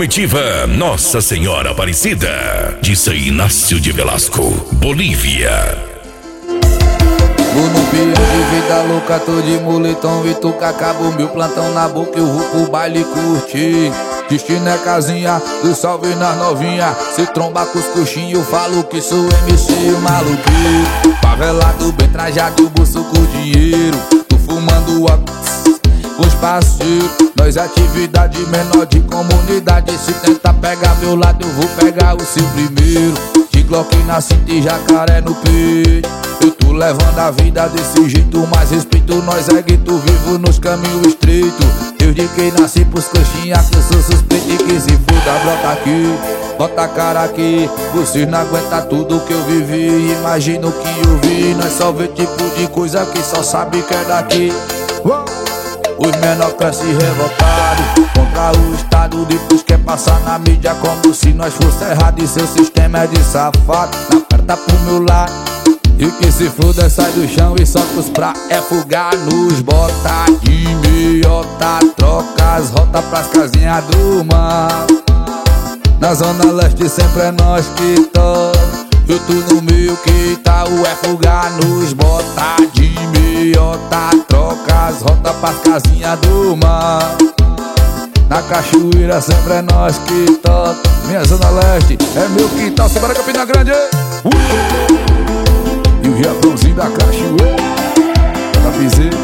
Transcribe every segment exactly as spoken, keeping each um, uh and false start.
comitiva Nossa Senhora Aparecida, de São Inácio de Velasco, Bolívia. Vou no pião de vida louca, tô de moletom e tu acabou meu plantão na boca, eu vou pro baile curtir. Destino é casinha, do salve nas novinha. Se tromba com os coxinhos, eu falo que sou M C maluqueiro. Favelado, bem trajado, bolso com dinheiro. Tô fumando a com os parceiros. Nós atividade menor de comunidade. Se tentar pegar meu lado, eu vou pegar o seu primeiro. De Glock na cinta e jacaré no peito. Eu tô levando a vida desse jeito, mas respeito nós é gueto vivo nos caminhos estreitos. Desde que nasci pros coxinhas que eu sou suspeito e que se foda, brota aqui, bota a cara aqui. Vocês não aguentam tudo que eu vivi, imagina o que eu vi. Nós só vê tipo de coisa que só sabe que é daqui. Os menor crescem revoltados contra o Estado, depois quer passar na mídia como se nós fosse errado. E seu sistema é de safado, na perna pro meu lado. E que se foda, sai do chão e solta os pra é fugar nos bota de meiota, troca as rotas pras casinhas do mal. Na zona leste sempre é nós que toca. Eu tô no meio que tá o é fugar nos bota de meiota, troca as rotas pras casinhas do mal. Na cachoeira sempre é nós que toca. Minha zona leste é meu quintal, Sebora Campina Grande. uh! E o Riachãozinho da cachoeira da piseira.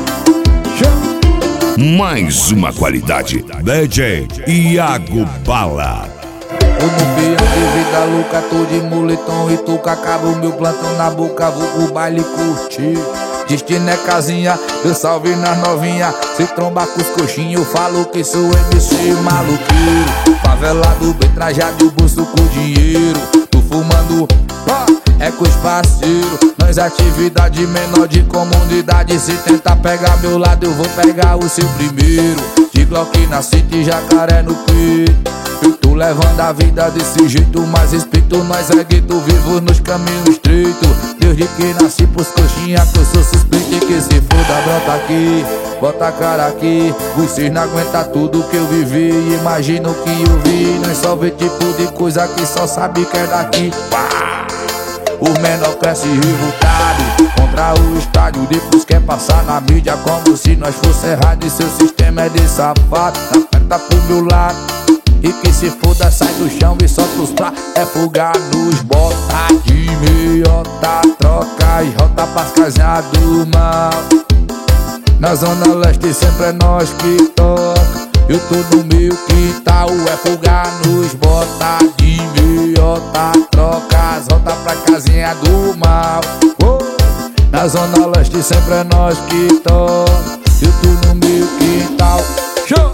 Mais uma qualidade, D J Iago Bala. Eu no pião de vida louca, tô de moletom e tu acaba o meu plantão na boca, vou pro baile curtir. Destino é casinha, eu salve nas novinha. Se tromba com os coxinhos, eu falo que sou M C maluqueiro. Favelado, bem trajado, o bolso com dinheiro. Tô fumando, pá, é com os parceiros. Nós atividade menor de comunidade. Se tentar pegar meu lado, eu vou pegar o seu primeiro. De Glock na cinta e jacaré no peito. Eu tô levando a vida desse jeito, mas respeito nós é gueto vivo nos caminhos estreitos. Desde que nasci pros coxinhas que eu sou suspeito e que se foda, brota aqui, bota a cara aqui. Vocês não aguentam tudo que eu vivi, imagina o que eu vi. Nós só vê tipo de coisa que só sabe que é daqui. Pá! O menor cresce revoltado contra o estádio, depois quer passar na mídia como se nós fosse errado. E seu sistema é de safado, na perna pro meu lado. E que se foda, sai do chão e solta os pra é fugar nos bota de meiota, troca e rota pras casinhas do mal. Na zona leste sempre é nós que toca. Eu tô no meio que tal é fugar nos bota de meiota, troca as rotas pra casinha do mal. oh. Na zona leste sempre é nós que toca. Eu tô no meio que tal. Show!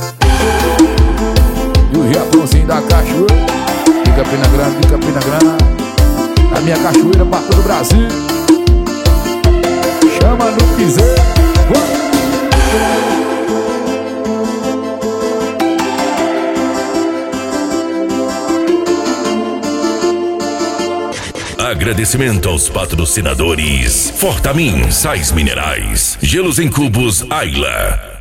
E o Riachãozinho da cachoeira de Campina Grande, de Campina Grande. A minha cachoeira pra todo o Brasil. Chama no piseiro. Agradecimento aos patrocinadores Fortamin, Sais Minerais, Gelos em Cubos Ayla.